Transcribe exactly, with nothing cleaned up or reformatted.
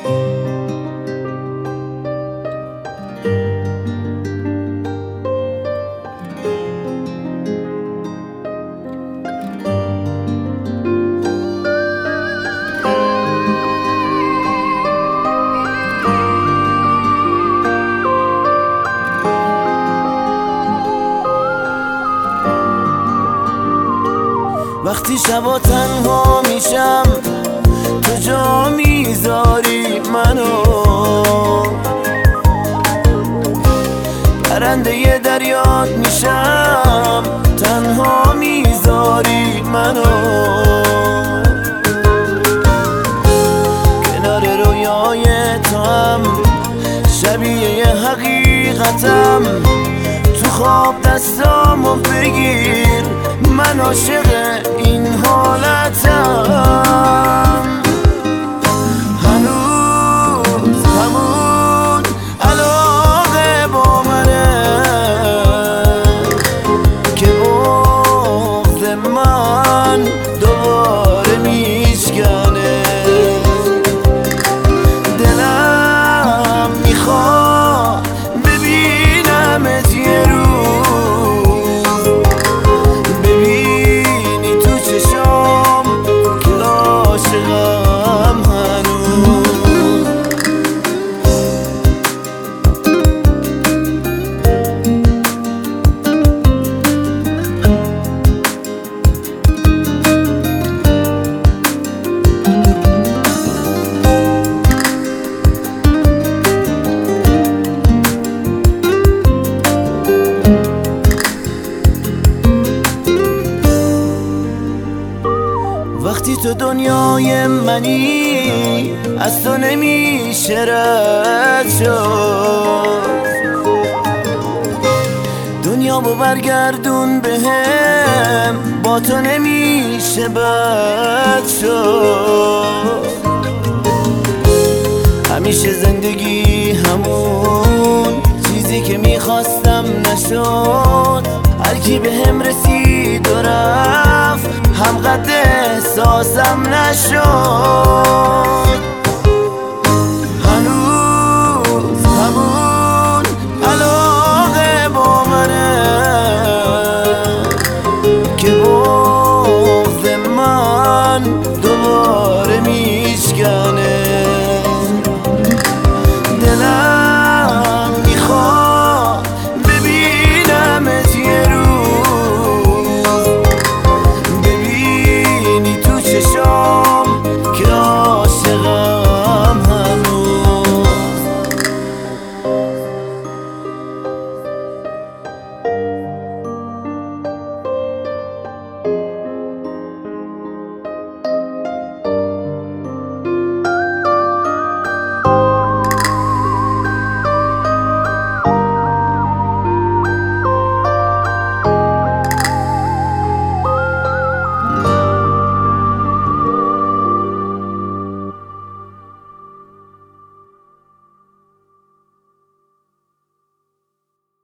وقتی شبا تنها میشم تو جا میذاری منو، پرنده ی دریات میشم تنها میذاری منو، کنار رویای تو هم شبیه ی حقیقتم، تو خواب دستامو بگیر من عاشق این حالتم. هنوز همون علاقه با منه که بغض من دوباره میشکنه، دلم میخواد ببینمت یه روز، وقتی تو دنیای منی از تو نمیشه رد شد، دنیا با برگردون بهم با تو نمیشه بد شد، همیشه زندگی همون چیزی که میخواستم نشد، هر کی بهم رسید و رفت هم قد احساسم نشد.